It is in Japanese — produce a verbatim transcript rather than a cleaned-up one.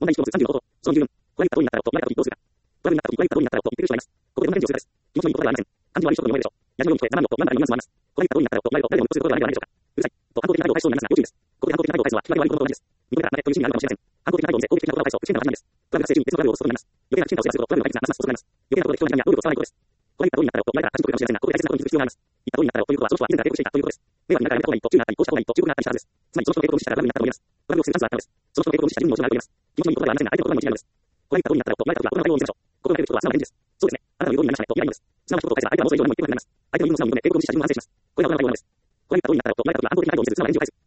問題いち項目さんじゅうのこと。そのにじゅうよん。これにった通りになったらと、言われたときどうするか。これになったとき、これにった通りになったらと言ってくる人がいます。ここで問題文字を追加です。気持ちのいいことではありません。漢字は一言でも読めるでしょう。やじのように聞こえ、ななのと、なんだら読みます。これにった通りになったらと、言われると、誰でも一つすることではないでしょうか。うるさい。と、反抗的な態度を返しそうになりますが、要注意です。ここで反抗的な態度を返すのは、決まり悪いことと同じです。認めたら、まで、という意味になるかもしれません。反抗的な態度を見せ、攻撃的な言葉を返すと、不自然な感じなんです。トラブルが発生中に別のトラブルを起こすことになります。余計な不審者を知らせると、トラブルが解決がますます遅くなります。余計なことで人に何や能力を使わないことです。これにった通りになったらと、言われたら恥じることかもしれませんが、ここで大切なことに気づく必要があります。言った通りになったらということは、その人は不自然であるということは、ということは、その人は見るからやめた方がいいと注意があったり、迷惑になるからやめた方がいいと、注意があったり、こうした方がいいと忠告があったりしたはずです。つまり、その人の警告を無視したらトラブルになったと思います。トラブルをするチャンスがあったのです。その人の警告を無視した人にももちろんあると思います。気持ちのいいことではありませんが、相手の言葉に間違いないのです。これにった通りになったらと、言われたときは、この対応を見せましょう。ここで書いている人は素直な返事です。そうですね。あなたの言う通りになりましたねと、言えないのです。素直な一言を返せば、相手はもうそれ以上何も言ってこなくなります。相手の言うのを素直に読んで、警告を無視した自分も反省します。これが我々は我々です。これにった通りになったらと、言われたときは、反抗的な態度を見せず、素直な返事を返す。